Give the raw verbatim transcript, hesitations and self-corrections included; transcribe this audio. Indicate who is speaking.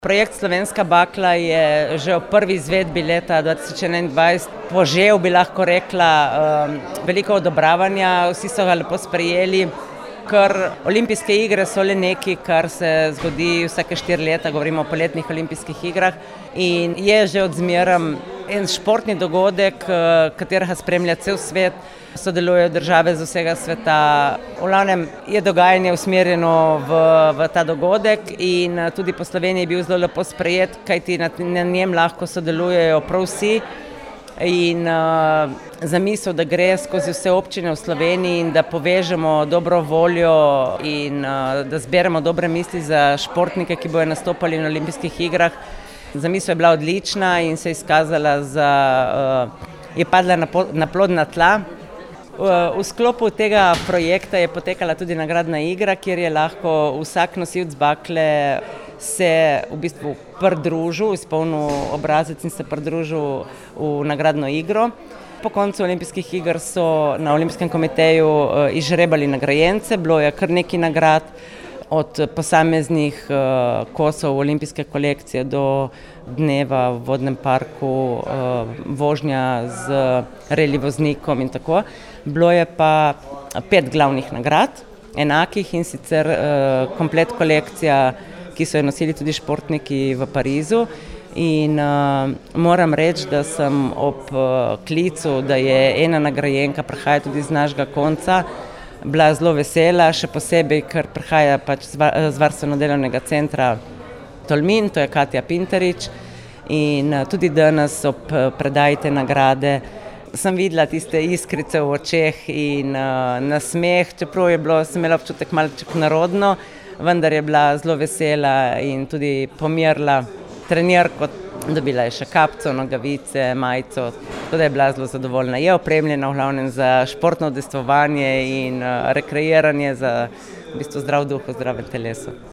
Speaker 1: Projekt Slovenska bakla je že v prvi izvedbi leta dva tisoč enaindvajset požel, bi lahko rekla, veliko odobravanja, vsi so ga lepo sprejeli, ker olimpijske igre so le nekaj, kar se zgodi vsake štiri leta, govorimo o poletnih olimpijskih igrah, in je že od zmeraj en športni dogodek, katerega spremlja cel svet, sodelujejo države z vsega sveta. V glavnem je dogajanje usmerjeno v, v ta dogodek in tudi po Sloveniji je bil zelo lepo sprejet, kajti na, na njem lahko sodelujejo prav vsi. In uh, zamisel, da gre skozi vse občine v Sloveniji in da povežemo dobro voljo in uh, da zberemo dobre misli za športnike, ki bojo nastopali na olimpijskih igrah. Zamisel je bila odlična in se je izkazala za, uh, je padla na, na plodna tla. Uh, v sklopu tega projekta je potekala tudi nagradna igra, kjer je lahko vsak nosilec bakle se v bistvu pridružil, izpolnil obrazec in se pridružil v nagradno igro. Po koncu olimpijskih iger so na Olimpijskem komiteju izžrebali nagrajence, bilo je kar nekaj nagrad, od posameznih uh, kosov olimpijske kolekcije do dneva v vodnem parku, uh, vožnja z reli voznikom in tako. Bilo je pa pet glavnih nagrad, enakih, in sicer uh, komplet kolekcija, ki so jo nosili tudi športniki v Parizu. In uh, moram reči, da sem ob uh, klicu, da je ena nagrajenka, prihaja tudi z našega konca, bila zelo vesela, še posebej, ker prihaja pač z varstveno-delovnega centra Tolmin, to je Katja Pinterič, in uh, tudi danes ob uh, predaji te nagrade sem videla tiste iskrice v očeh in uh, nasmeh, čeprav je bilo, sem imela občutek malček narodno, vendar je bila zelo vesela in tudi pomirila trenirko, dobila je še kapco, nogavice, majico, tako da je bila zelo zadovoljna. Je opremljena v glavnem za športno udejstvovanje in uh, rekreiranje, za v bistvu zdrav duh v zdravem telesu.